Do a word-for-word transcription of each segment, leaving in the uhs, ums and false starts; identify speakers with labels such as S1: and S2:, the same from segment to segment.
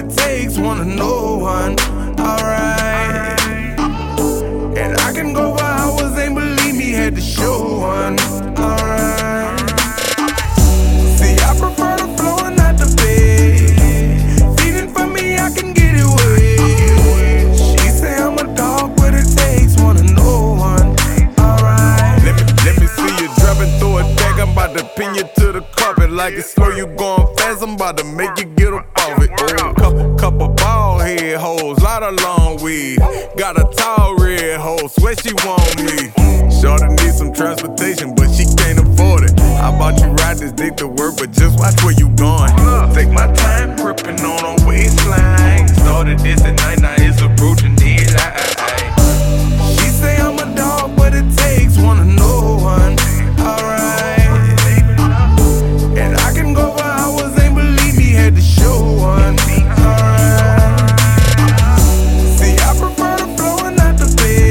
S1: it takes, one to know one. Alright. And I can go for hours, ain't believe me, had to show one. Alright. See, I prefer the flow and not the bed. Feeding for me, I can get it wet. She say I'm a dog, but it takes one to know one. Alright. Let me, let me see you dropping through a deck. I'm about to pin you to the carpet. Like it's slow, you going fast, I'm about to make you get up off it. Oh, couple, couple bald head hoes, lot of long weed. Got a tall red hoe, swear she want me. Shorty need some transportation, but she can't afford it. How about you ride this dick to work, but just watch where you going. Take my time, gripping on her waistline. Started this at night, now it's approaching daylight. She say I'm a dog, but it takes one to know one. Alright. And I can go for hours, ain't believe me, had to show one. Alright. See, I prefer the flow and not the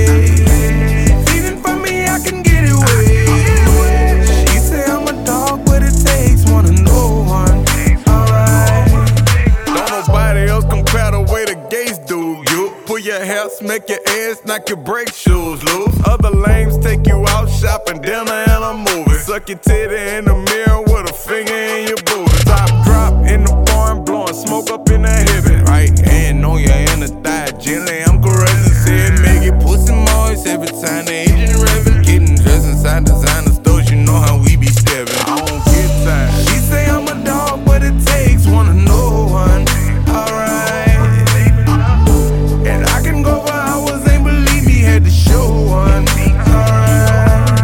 S1: bed. Feeding for me, I can get it wet. She say I'm a dog, but it takes one to know one. Alright. Don't nobody else compare the way the gays do you. Pull your hair, smack your ass, knock your brake shoes loose. Other lames take you out shopping, dinner and a movie. Suck your titty in the mirror with a finger in your booty. Top drop in the barn, blowing smoke up in the heaven. Right hand on your inner thigh, gently I'm caressing. Said make it pussy moist every time the engine revving. Getting dressed inside designer stores, you know how we be stepping. I don't get tired. She say I'm a dog, but it takes one to know one. Alright. And I can go for hours, ain't believe me, had to show one. Alright.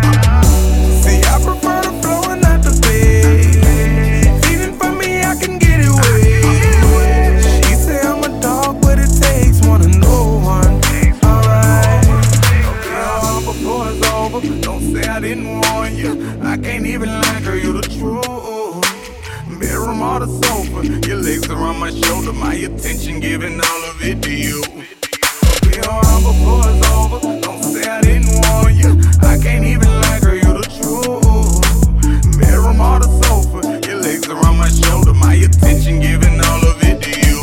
S1: See, I prefer the flow and not the bed. Feeding for me, I can get it wet. She say I'm a dog, but it takes one to know one. Alright. Okay, before it's over, don't say I didn't warn you. I can't even lie, girl, you the truth. Bedroom or the sofa, your legs around my shoulder, my attention giving all of it to you. Okay, alright, before it's over, don't say I didn't warn you. I can't even lie, girl, you the truth. Bedroom or the sofa, your legs around my shoulder, my attention giving all of it to you.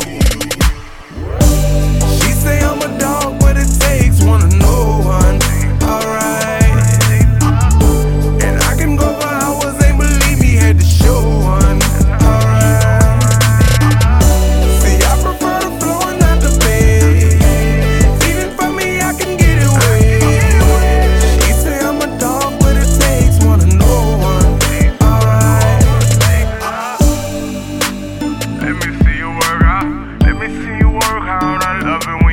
S1: She say I'm a dog, but it takes one to know one. Alright. And I can go for hours, ain't believe me, had to show one. Alright. See, I prefer the flow and not the bed. Feeding for me, I can get it wet. She say I'm a dog, but it takes one to know one. Alright. Let me see you work out. Let me see you work out. I love it when